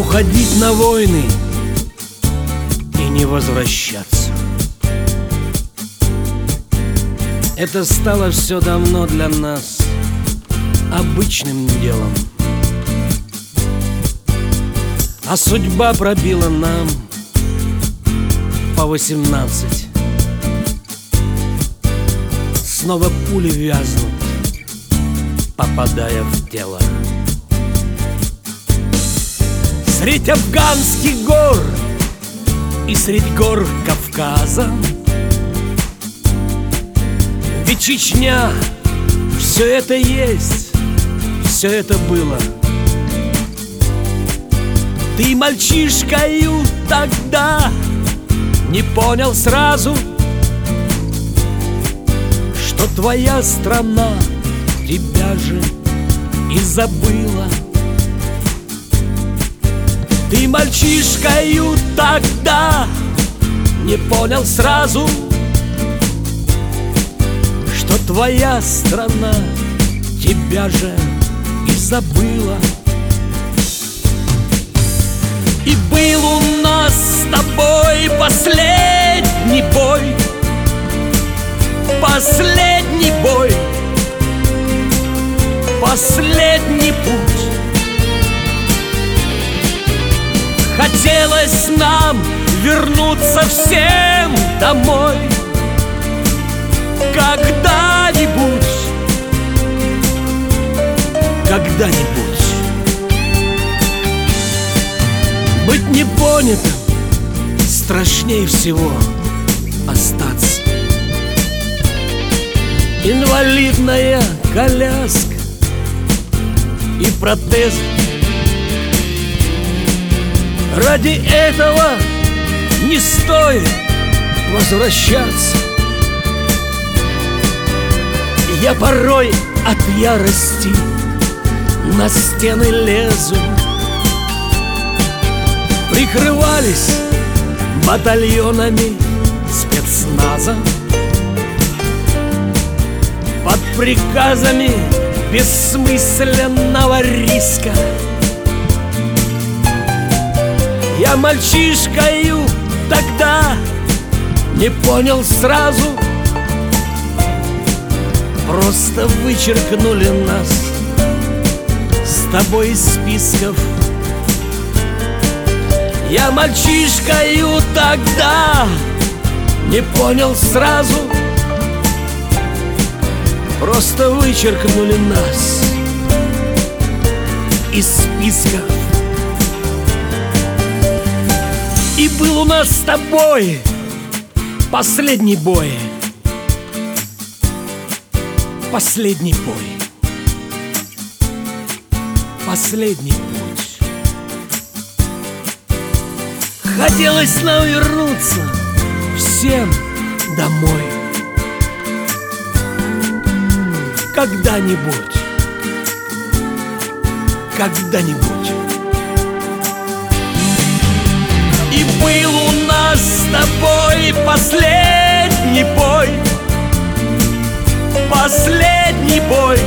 уходить на войны и не возвращаться. Это стало все давно для нас обычным делом, а судьба пробила нам по 18. Снова пули вязнут, попадая в тело. Средь афганских гор и средь гор Кавказа, ведь Чечня — все это есть, все это было. Ты мальчишкою тогда не понял сразу, что твоя страна тебя же и забыла. Ты мальчишкою тогда не понял сразу, что твоя страна тебя же и забыла. И был у нас с тобой последний бой, последний бой, последний путь. Хотелось нам вернуться всем домой когда-нибудь, когда-нибудь. Быть непонятым страшнее всего остаться. Инвалидная коляска и протез. Ради этого не стоит возвращаться. Я порой от ярости на стены лезу. Прикрывались батальонами спецназа, под приказами бессмысленного риска. Я мальчишкою тогда не понял сразу, просто вычеркнули нас с тобой из списков. Я мальчишкою тогда не понял сразу, просто вычеркнули нас из списков. И был у нас с тобой последний бой, последний бой, последний путь. Хотелось нам вернуться всем домой когда-нибудь, когда-нибудь. И был у нас с тобой последний бой, последний бой,